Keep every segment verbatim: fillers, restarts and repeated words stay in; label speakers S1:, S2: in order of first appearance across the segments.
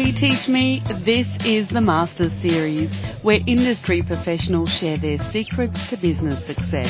S1: Reteach Me, this is the Masters Series, where industry professionals share their secrets to business success.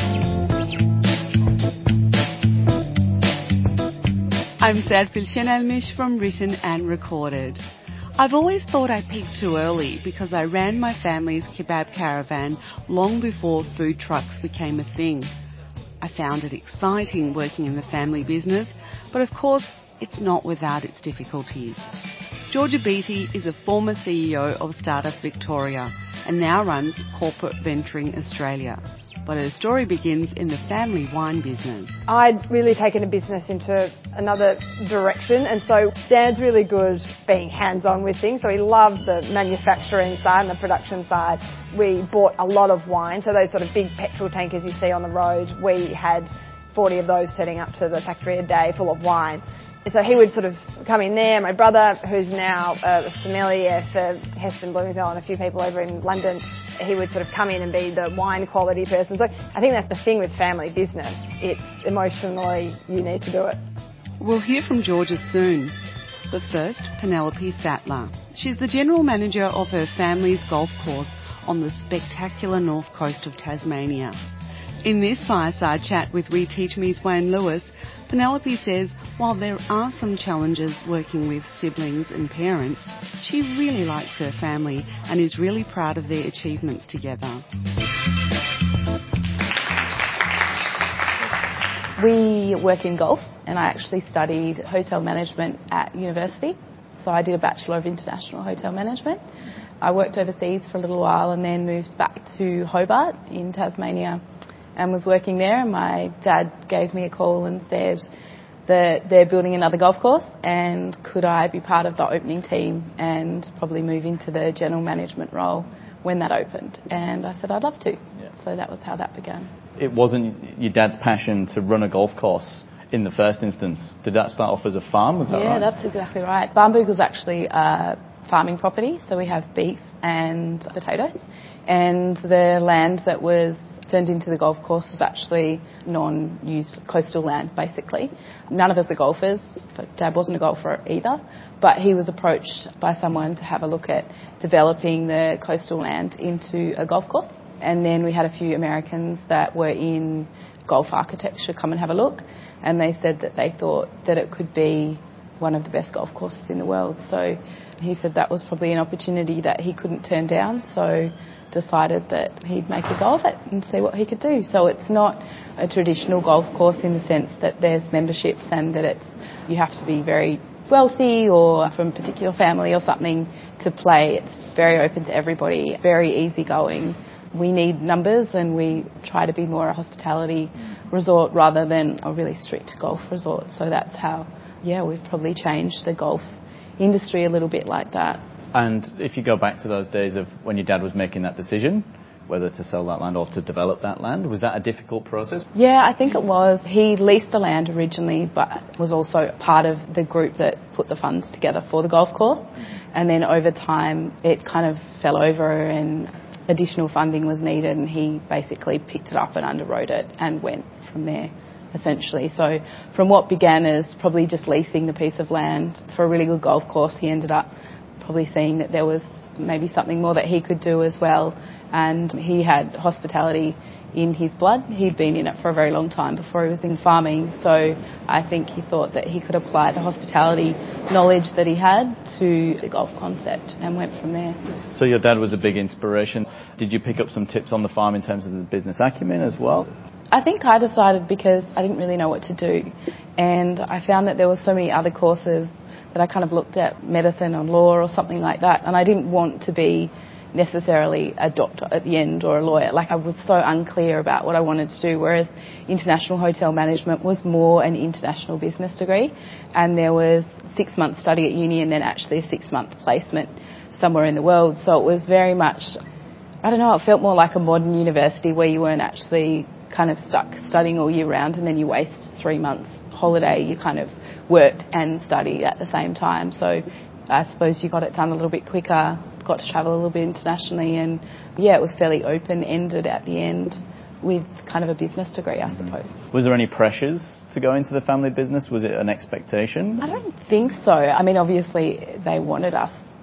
S1: I'm Sad Filshen-Almish from Written and Recorded. I've always thought I peaked too early because I ran my family's kebab caravan long before food trucks became a thing. I found it exciting working in the family business, but of course it's not without its difficulties. Georgia Beattie is a former C E O of Startup Victoria and now runs Corporate Venturing Australia. But her story begins in the family wine business.
S2: I'd really taken a business into another direction, and so Dan's really good being hands-on with things, so he loved the manufacturing side and the production side. We bought a lot of wine, so those sort of big petrol tankers you see on the road, we had forty of those setting up to the factory a day full of wine. So he would sort of come in there. My brother, who's now a sommelier for Heston Blumenthal and a few people over in London, he would sort of come in and be the wine quality person. So I think that's the thing with family business. It's emotionally, you need to do it.
S1: We'll hear from Georgia soon. But first, Penelope Sattler. She's the general manager of her family's golf course on the spectacular north coast of Tasmania. In this fireside chat with Reteach Me's Wayne Lewis, Penelope says while there are some challenges working with siblings and parents, she really likes her family and is really proud of their achievements together.
S3: We work in golf, and I actually studied hotel management at university. So I did a Bachelor of International Hotel Management. I worked overseas for a little while and then moved back to Hobart in Tasmania and was working there. And my dad gave me a call and said that they're building another golf course and could I be part of the opening team and probably move into the general management role when that opened. And I said I'd love to. Yeah. So that was how that began.
S4: It wasn't your dad's passion to run a golf course in the first instance. Did that start off as a farm? Was that
S3: yeah,
S4: right?
S3: Yeah, that's exactly right. Barnbougle was actually a farming property. So we have beef and potatoes. And the land that was turned into the golf course was actually non-used coastal land, basically. None of us are golfers, but Dad wasn't a golfer either, but he was approached by someone to have a look at developing the coastal land into a golf course. And then we had a few Americans that were in golf architecture come and have a look, and they said that they thought that it could be one of the best golf courses in the world. So he said that was probably an opportunity that he couldn't turn down, so decided that he'd make a go of it and see what he could do. So it's not a traditional golf course in the sense that there's memberships and that it's you have to be very wealthy or from a particular family or something to play. It's very open to everybody, very easygoing. We need numbers and we try to be more a hospitality resort rather than a really strict golf resort. So that's how, yeah, we've probably changed the golf industry a little bit like that.
S4: And if you go back to those days of when your dad was making that decision, whether to sell that land or to develop that land, was that a difficult process?
S3: Yeah, I think it was. He leased the land originally, but was also part of the group that put the funds together for the golf course. And then over time, it kind of fell over and additional funding was needed, and he basically picked it up and underwrote it and went from there, essentially. So from what began as probably just leasing the piece of land for a really good golf course, he ended up probably seeing that there was maybe something more that he could do as well. And he had hospitality in his blood. He'd been in it for a very long time before he was in farming. So I think he thought that he could apply the hospitality knowledge that he had to the golf concept and went from there.
S4: So your dad was a big inspiration. Did you pick up some tips on the farm in terms of the business acumen as well?
S3: I think I decided because I didn't really know what to do. And I found that there were so many other courses that I kind of looked at, medicine or law or something like that, and I didn't want to be necessarily a doctor at the end or a lawyer. Like, I was so unclear about what I wanted to do, whereas international hotel management was more an international business degree, and there was six months study at uni and then actually a six month placement somewhere in the world. So it was very much, I don't know, it felt more like a modern university where you weren't actually kind of stuck studying all year round and then you waste three months holiday. You kind of worked and studied at the same time. So I suppose you got it done a little bit quicker, got to travel a little bit internationally, and yeah, it was fairly open-ended at the end with kind of a business degree, I suppose.
S4: Was there any pressures to go into the family business? Was it an expectation?
S3: I don't think so. I mean, obviously they wanted us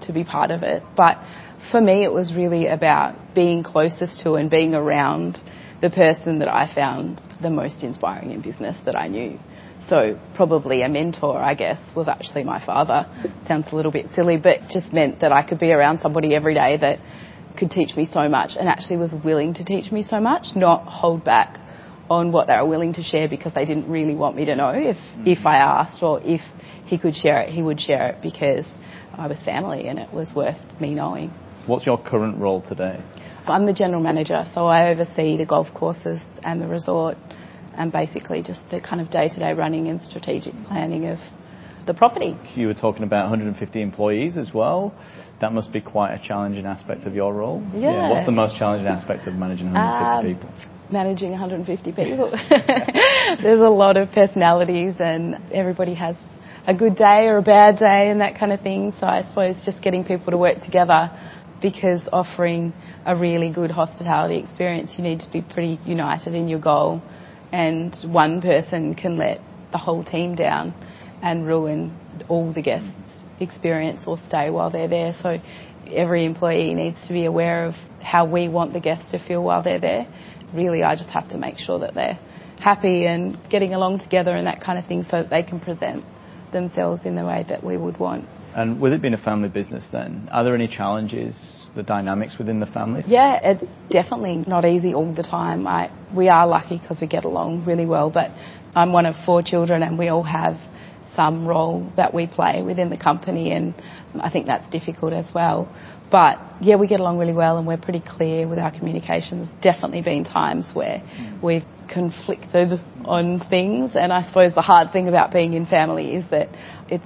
S3: to be part of it. But for me, it was really about being closest to and being around the person that I found the most inspiring in business that I knew. So probably a mentor, I guess, was actually my father. Sounds a little bit silly, but just meant that I could be around somebody every day that could teach me so much and actually was willing to teach me so much, not hold back on what they were willing to share because they didn't really want me to know. If, mm-hmm. if I asked or if he could share it, he would share it because I was family and it was worth me knowing.
S4: So what's your current role today?
S3: I'm the general manager, so I oversee the golf courses and the resort and basically just the kind of day-to-day running and strategic planning of the property.
S4: You were talking about one hundred fifty employees as well. That must be quite a challenging aspect of your role.
S3: Yeah.
S4: yeah. What's the most challenging aspect of managing one hundred fifty um, people?
S3: Managing one hundred fifty people. There's a lot of personalities and everybody has a good day or a bad day and that kind of thing. So I suppose just getting people to work together, because offering a really good hospitality experience, you need to be pretty united in your goal. And one person can let the whole team down and ruin all the guests' experience or stay while they're there. So every employee needs to be aware of how we want the guests to feel while they're there. Really, I just have to make sure that they're happy and getting along together and that kind of thing so that they can present themselves in the way that we would want.
S4: And with it being a family business then, are there any challenges, the dynamics within the family?
S3: Yeah, it's definitely not easy all the time. I, we are lucky because we get along really well, but I'm one of four children and we all have some role that we play within the company, and I think that's difficult as well. But yeah, we get along really well and we're pretty clear with our communication. There's definitely been times where we've conflicted on things, and I suppose the hard thing about being in family is that it's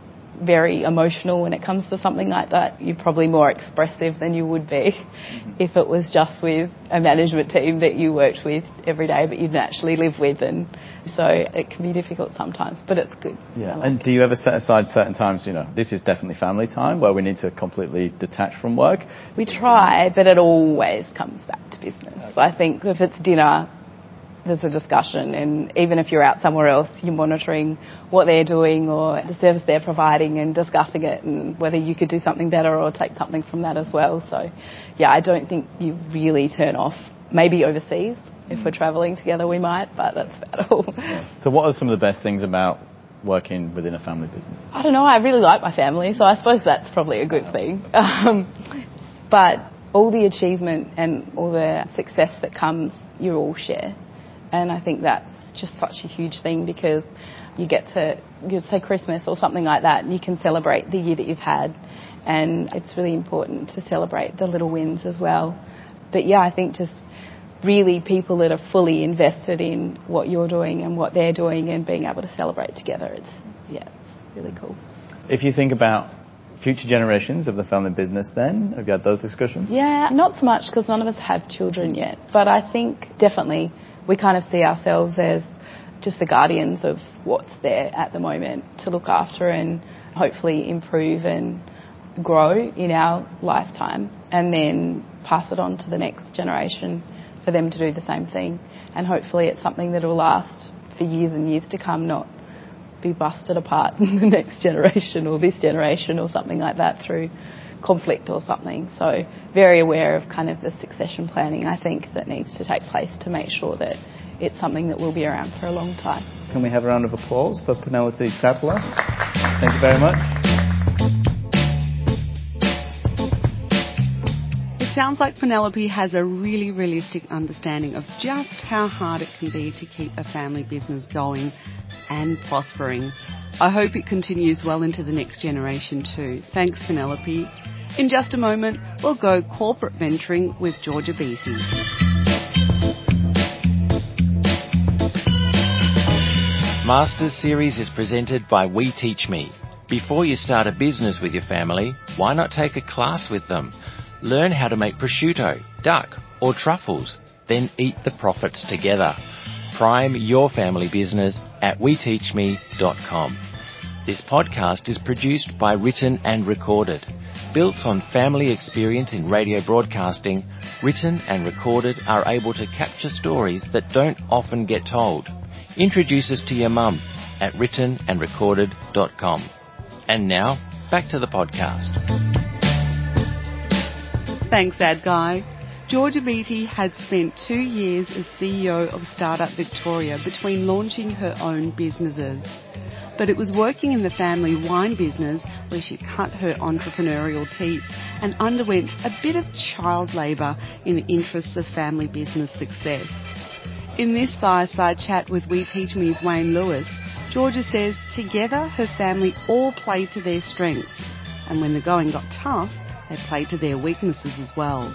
S3: very emotional when it comes to something like that. You're probably more expressive than you would be mm-hmm. if it was just with a management team that you worked with every day but you didn't actually live with, and so it can be difficult sometimes, but it's good.
S4: Yeah.
S3: Like
S4: and
S3: it.
S4: do you ever set aside certain times, you know, this is definitely family time where we need to completely detach from work?
S3: We try, but it always comes back to business. Okay. I think if it's dinner, there's a discussion, and even if you're out somewhere else, you're monitoring what they're doing or the service they're providing and discussing it and whether you could do something better or take something from that as well. So, yeah, I don't think you really turn off. Maybe overseas, if we're travelling together, we might, but that's about all.
S4: Yeah. So what are some of the best things about working within a family business?
S3: I don't know. I really like my family, so I suppose that's probably a good thing. Um, but all the achievement and all the success that comes, you all share. And I think that's just such a huge thing, because you get to, you say Christmas or something like that, and you can celebrate the year that you've had. And it's really important to celebrate the little wins as well. But yeah, I think just really people that are fully invested in what you're doing and what they're doing and being able to celebrate together, it's, yeah, it's really cool.
S4: If you think about future generations of the family business then, have you had those discussions?
S3: Yeah, not so much because none of us have children yet. But I think definitely we kind of see ourselves as just the guardians of what's there at the moment to look after and hopefully improve and grow in our lifetime, and then pass it on to the next generation for them to do the same thing. And hopefully it's something that will last for years and years to come, not be busted apart in the next generation or this generation or something like that through conflict or something. So very aware of kind of the succession planning, I think, that needs to take place to make sure that it's something that will be around for a long time.
S4: Can we have a round of applause for Penelope Sapler? Thank you very much.
S1: It sounds like Penelope has a really realistic understanding of just how hard it can be to keep a family business going and prospering. I hope it continues well into the next generation too. Thanks, Penelope. In just a moment, we'll go corporate venturing with Georgia Beatty.
S5: Masters Series is presented by We Teach Me. Before you start a business with your family, why not take a class with them? Learn how to make prosciutto, duck or truffles, then eat the profits together. Prime your family business at we teach me dot com. This podcast is produced by Written and Recorded. Built on family experience in radio broadcasting, Written and Recorded are able to capture stories that don't often get told. Introduce us to your mum at written and recorded dot com. And now, back to the podcast.
S1: Thanks, Ad Guy. Georgia Beattie had spent two years as C E O of Startup Victoria between launching her own businesses. But it was working in the family wine business where she cut her entrepreneurial teeth and underwent a bit of child labour in the interests of family business success. In this fireside chat with We Teach Me's Wayne Lewis, Georgia says together her family all played to their strengths, and when the going got tough, they played to their weaknesses as well.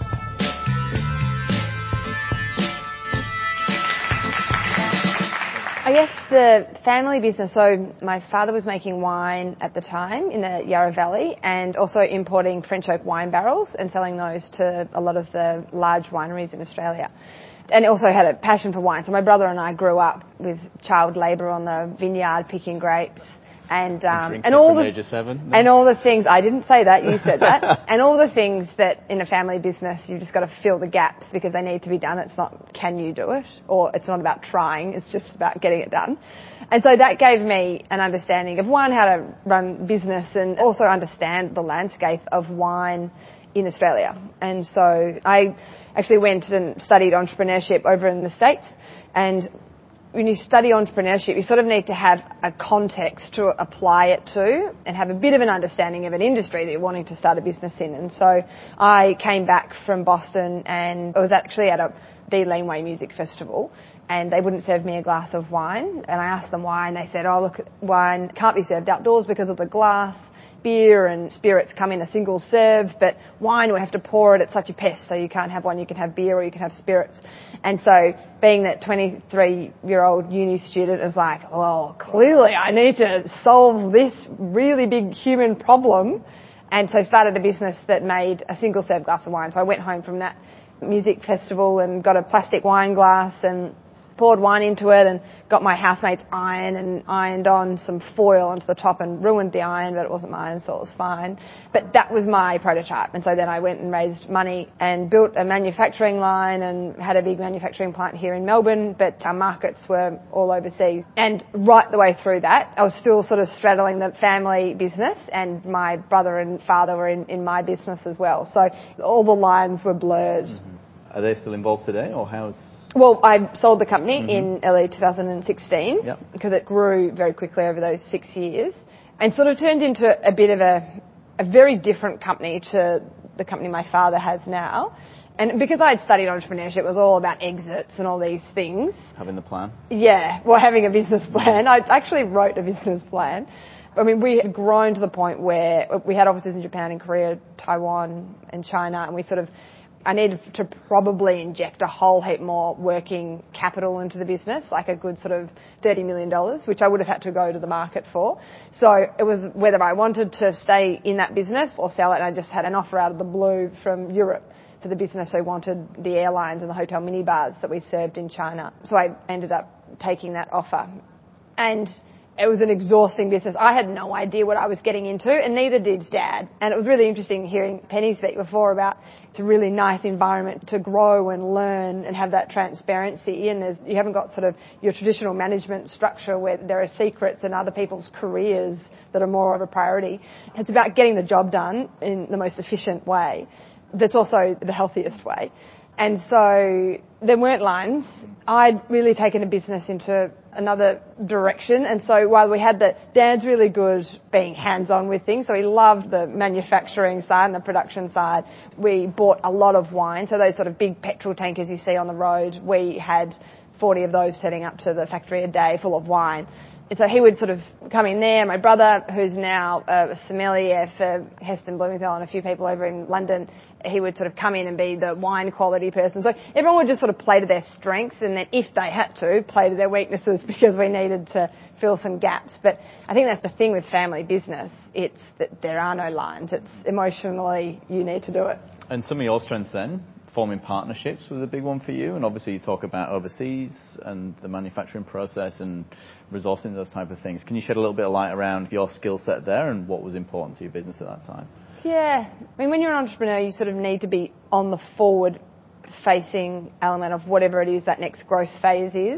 S2: I guess the family business, so my father was making wine at the time in the Yarra Valley and also importing French oak wine barrels and selling those to a lot of the large wineries in Australia. And also had a passion for wine. So my brother and I grew up with child labour on the vineyard picking grapes. And um, and, and all the age of seven, no? and all the things I didn't say that, you said that, and all the things that in a family business you just got to fill the gaps because they need to be done. It's not can you do it, or it's not about trying. It's just about getting it done. And so that gave me an understanding of one, how to run business, and also understand the landscape of wine in Australia. And so I actually went and studied entrepreneurship over in the States, and when you study entrepreneurship, you sort of need to have a context to apply it to and have a bit of an understanding of an industry that you're wanting to start a business in. And so I came back from Boston and I was actually at a the Laneway Music Festival and they wouldn't serve me a glass of wine. And I asked them why and they said, oh, look, wine can't be served outdoors because of the glass. Beer and spirits come in a single serve, but wine we have to pour it. It's such a pest, so you can't have one. You can have beer or you can have spirits. And so being that twenty-three-year-old uni student is like, well, clearly I need to solve this really big human problem. And so started a business that made a single serve glass of wine. So I went home from that music festival and got a plastic wine glass and poured wine into it and got my housemate's iron and ironed on some foil onto the top and ruined the iron, but it wasn't mine, so it was fine. But that was my prototype. And so then I went and raised money and built a manufacturing line and had a big manufacturing plant here in Melbourne, but our markets were all overseas. And right the way through that, I was still sort of straddling the family business and my brother and father were in, in my business as well. So all the lines were blurred.
S4: Mm-hmm. Are they still involved today, or how's...
S2: Well, I sold the company
S4: mm-hmm.
S2: in early two thousand sixteen yep. because it grew very quickly over those six years and sort of turned into a bit of a, a very different company to the company my father has now. And because I had studied entrepreneurship, it was all about exits and all these things.
S4: Having the plan?
S2: Yeah, well, having a business plan. I actually wrote a business plan. I mean, we had grown to the point where we had offices in Japan and Korea, Taiwan and China, and we sort of I needed to probably inject a whole heap more working capital into the business, like a good sort of thirty million dollars, which I would have had to go to the market for. So it was whether I wanted to stay in that business or sell it. And I just had an offer out of the blue from Europe for the business who wanted the airlines and the hotel minibars that we served in China. So I ended up taking that offer. And it was an exhausting business. I had no idea what I was getting into, and neither did Dad. And it was really interesting hearing Penny speak before about it's a really nice environment to grow and learn and have that transparency. And there's, you haven't got sort of your traditional management structure where there are secrets and other people's careers that are more of a priority. It's about getting the job done in the most efficient way. That's also the healthiest way. And so there weren't lines. I'd really taken a business into another direction. And so while we had the, Dad's really good being hands-on with things, so he loved the manufacturing side and the production side. We bought a lot of wine, so those sort of big petrol tankers you see on the road, we had forty of those setting up to the factory a day full of wine. And so he would sort of come in there. My brother, who's now a sommelier for Heston Blumenthal and a few people over in London, he would sort of come in and be the wine quality person. So everyone would just sort of play to their strengths and then if they had to, play to their weaknesses because we needed to fill some gaps. But I think that's the thing with family business. It's that there are no lines. It's emotionally you need to do it.
S4: And some of your strengths then? Forming partnerships was a big one for you, and obviously you talk about overseas and the manufacturing process and resourcing those type of things. Can you shed a little bit of light around your skill set there and what was important to your business at that time?
S2: Yeah, I mean, when you're an entrepreneur, you sort of need to be on the forward-facing element of whatever it is that next growth phase is.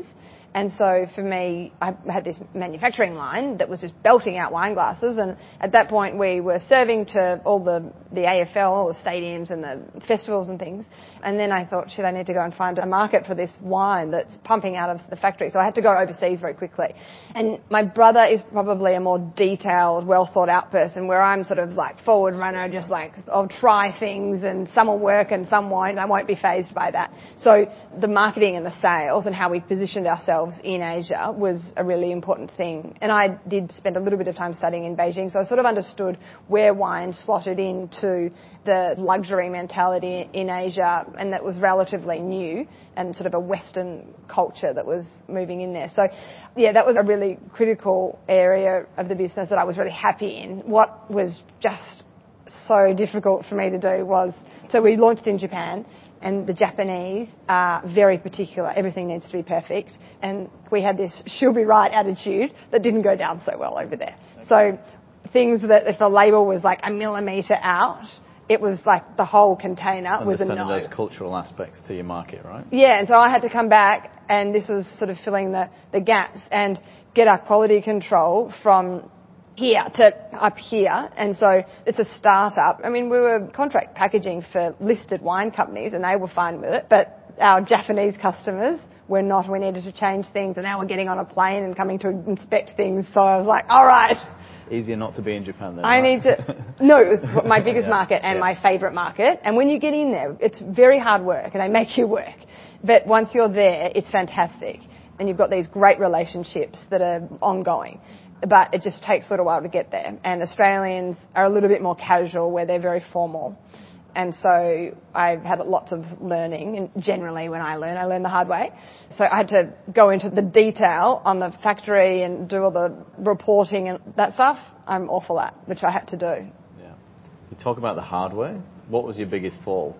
S2: And so for me, I had this manufacturing line that was just belting out wine glasses, and at that point we were serving to all the, the A F L, all the stadiums and the festivals and things. And then I thought, shit, I need to go and find a market for this wine that's pumping out of the factory. So I had to go overseas very quickly. And my brother is probably a more detailed, well thought out person, where I'm sort of like forward runner, just like I'll try things and some will work and some won't. I won't be fazed by that. So the marketing and the sales and how we positioned ourselves in Asia was a really important thing. And I did spend a little bit of time studying in Beijing, so I sort of understood where wine slotted into the luxury mentality in Asia, and that was relatively new and sort of a Western culture that was moving in there. So yeah, that was a really critical area of the business that I was really happy in. What was just so difficult for me to do was, so we launched in Japan, and the Japanese are very particular. Everything needs to be perfect. And we had this she'll be right attitude that didn't go down so well over there. Okay. So things that if the label was like a millimetre out, it was like the whole container was a no.
S4: Understanding those cultural aspects to your market, right?
S2: Yeah, and so I had to come back, and this was sort of filling the, the gaps and get our quality control from here to up here. And so it's a startup. I mean, we were contract packaging for listed wine companies and they were fine with it, but our Japanese customers were not. We needed to change things, and now we're getting on a plane and coming to inspect things. So I was like, all right.
S4: Easier not to be in Japan then.
S2: I
S4: right?
S2: need to, no, it was my biggest
S4: yeah.
S2: market and
S4: yeah.
S2: my favourite market. And when you get in there, it's very hard work and they make you work. But once you're there, it's fantastic. And you've got these great relationships that are ongoing. But it just takes a little while to get there. And Australians are a little bit more casual, where they're very formal. And so I've had lots of learning, and generally when I learn, I learn the hard way. So I had to go into the detail on the factory and do all the reporting and that stuff. I'm awful at, which I had to do.
S4: Yeah. You talk about the hard way. What was your biggest fall?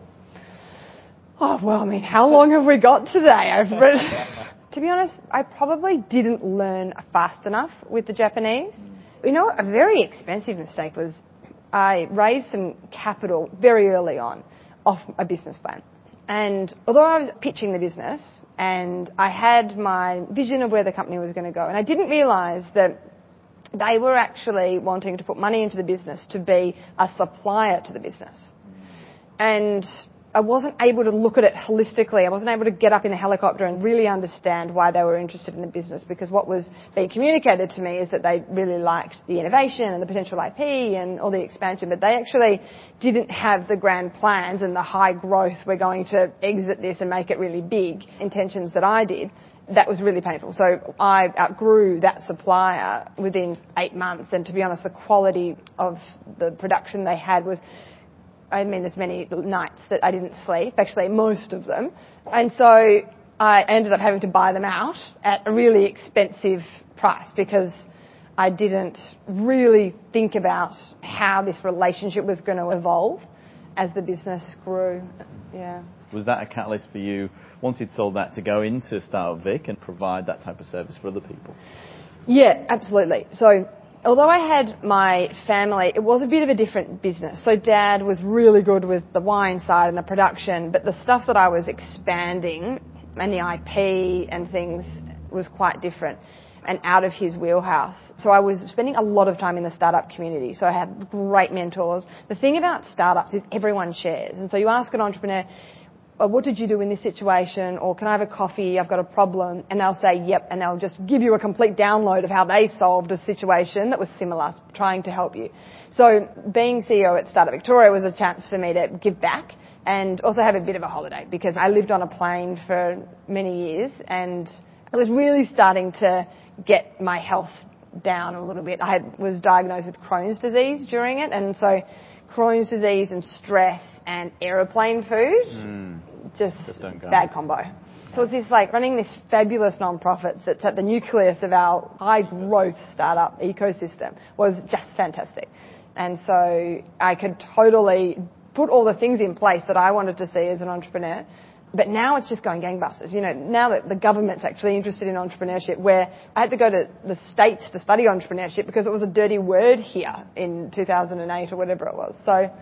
S2: Oh, well, I mean, how long have we got today? I've read... To be honest, I probably didn't learn fast enough with the Japanese. You know, a very expensive mistake was I raised some capital very early on off a business plan. And although I was pitching the business and I had my vision of where the company was going to go, and I didn't realise that they were actually wanting to put money into the business to be a supplier to the business. And I wasn't able to look at it holistically. I wasn't able to get up in the helicopter and really understand why they were interested in the business, because what was being communicated to me is that they really liked the innovation and the potential I P and all the expansion, but they actually didn't have the grand plans and the high growth, we're going to exit this and make it really big, intentions that I did. That was really painful. So I outgrew that supplier within eight months, and to be honest, the quality of the production they had was, I mean, there's many nights that I didn't sleep, actually most of them. And so I ended up having to buy them out at a really expensive price, because I didn't really think about how this relationship was going to evolve as the business grew. Yeah.
S4: Was that a catalyst for you, once you'd sold that, to go into Startup Vic and provide that type of service for other people?
S2: Yeah, absolutely. So although I had my family, it was a bit of a different business. So Dad was really good with the wine side and the production, but the stuff that I was expanding and the I P and things was quite different and out of his wheelhouse. So I was spending a lot of time in the startup community. So I had great mentors. The thing about startups is everyone shares. And so you ask an entrepreneur, oh, what did you do in this situation? Or can I have a coffee? I've got a problem. And they'll say, yep. And they'll just give you a complete download of how they solved a situation that was similar, trying to help you. So being C E O at Startup Victoria was a chance for me to give back and also have a bit of a holiday, because I lived on a plane for many years and I was really starting to get my health down a little bit. I had, was diagnosed with Crohn's disease during it. And so Crohn's disease and stress and aeroplane food, mm. just, just bad combo. So it's this like running this fabulous non-profit that's at the nucleus of our high growth startup ecosystem was just fantastic. And so I could totally put all the things in place that I wanted to see as an entrepreneur. But now it's just going gangbusters. You know, now that the government's actually interested in entrepreneurship, where I had to go to the States to study entrepreneurship because it was a dirty word here in two thousand eight or whatever it was. So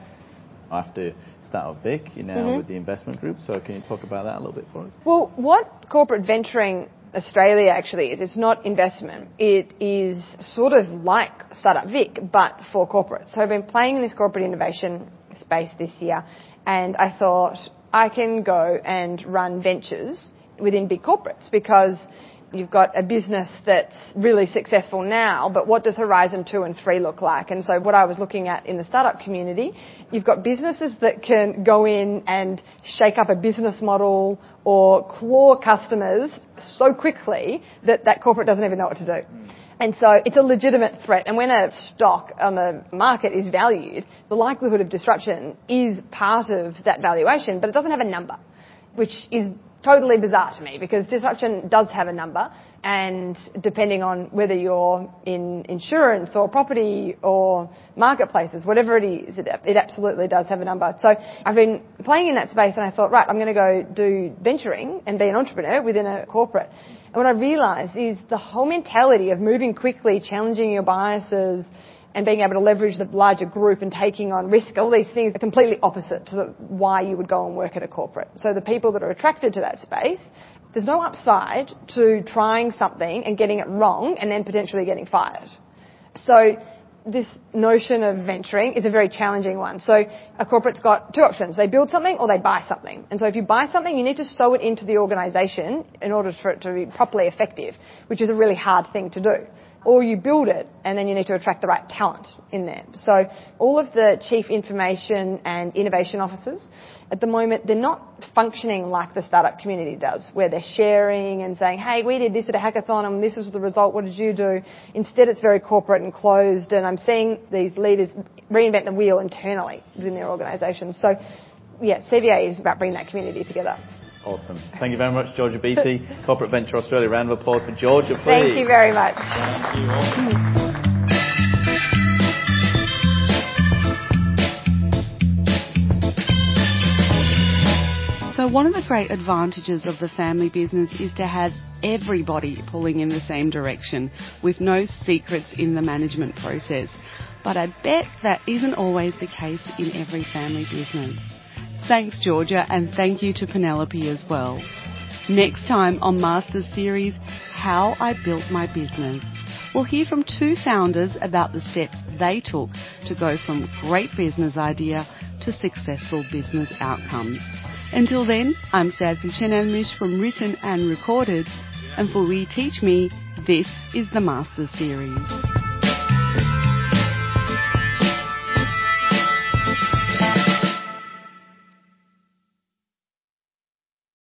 S4: after Startup Vic, you're now mm-hmm. with the investment group. So can you talk about that a little bit for us?
S2: Well, what corporate venturing Australia actually is. It's not investment. It is sort of like Startup Vic, but for corporates. So I've been playing in this corporate innovation space this year, and I thought I can go and run ventures within big corporates, because you've got a business that's really successful now, but what does Horizon two and three look like? And so what I was looking at in the startup community, you've got businesses that can go in and shake up a business model or claw customers so quickly that that corporate doesn't even know what to do. Mm. And so it's a legitimate threat. And when a stock on the market is valued, the likelihood of disruption is part of that valuation, but it doesn't have a number, which is totally bizarre to me, because disruption does have a number, and depending on whether you're in insurance or property or marketplaces, whatever it is, it, it absolutely does have a number. So I've been playing in that space, and I thought, right, I'm going to go do venturing and be an entrepreneur within a corporate. And what I realised is the whole mentality of moving quickly, challenging your biases, and being able to leverage the larger group and taking on risk, all these things are completely opposite to the, why you would go and work at a corporate. So the people that are attracted to that space, there's no upside to trying something and getting it wrong and then potentially getting fired. So this notion of venturing is a very challenging one. So a corporate's got two options. They build something or they buy something. And so if you buy something, you need to sew it into the organisation in order for it to be properly effective, which is a really hard thing to do. Or you build it, and then you need to attract the right talent in there. So all of the chief information and innovation officers, at the moment, they're not functioning like the startup community does, where they're sharing and saying, hey, we did this at a hackathon and this was the result, what did you do? Instead, it's very corporate and closed, and I'm seeing these leaders reinvent the wheel internally within their organisations. So, yeah, C V A is about bringing that community together.
S4: Awesome. Thank you very much, Georgia Beattie, Corporate Venture Australia. Round of applause for Georgia, please.
S2: Thank you very much.
S4: Thank you all.
S1: So one of the great advantages of the family business is to have everybody pulling in the same direction, with no secrets in the management process. But I bet that isn't always the case in every family business. Thanks, Georgia, and thank you to Penelope as well. Next time on Masters Series, How I Built My Business. We'll hear from two founders about the steps they took to go from great business idea to successful business outcomes. Until then, I'm Sad Filchenelmish from Written and Recorded, and for We Teach Me, this is the Masters Series.